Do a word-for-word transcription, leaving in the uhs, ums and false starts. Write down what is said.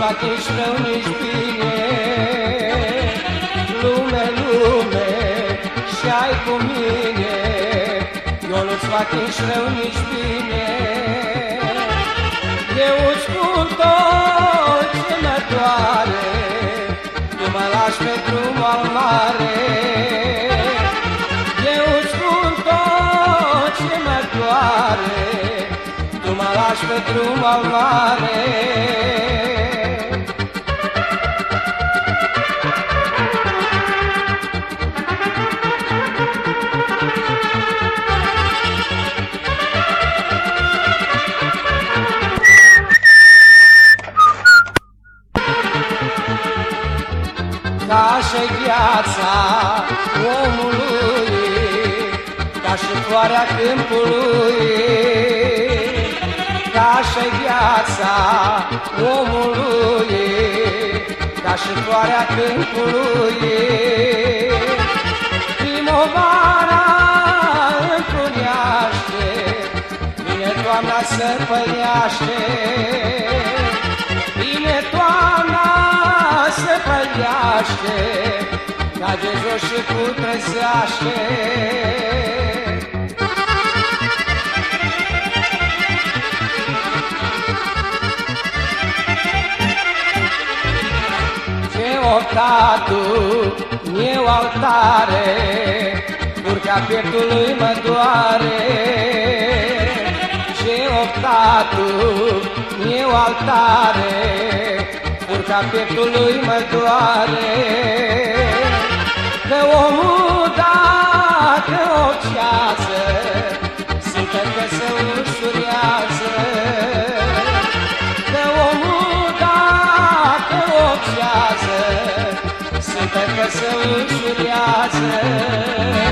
fac nici rău, nici bine. Lume, lume, și-ai cu mine, eu nu-ți fac nici rău, nici bine. Eu îți spun tot ce mă doare, tu mă lași pe drumul al mare. Eu îți spun tot ce mă doare, tu mă lași pe drumul al mare. Ca și viața omului, ca și floarea câmpului, ca și viața omului, ca și floarea câmpului. Primăvara întrunește, vine toamna să păleaște, vine toamna se păleaște, cade jos și putrezeaște. Ce octatul, eu altare, burca pieptului mă doare. Ce octatul, eu altare, urca pieptului mă doare. Că omul dacă o ceață, simte că se ușurează. Că omul dacă o ceață, simte că se ușurează.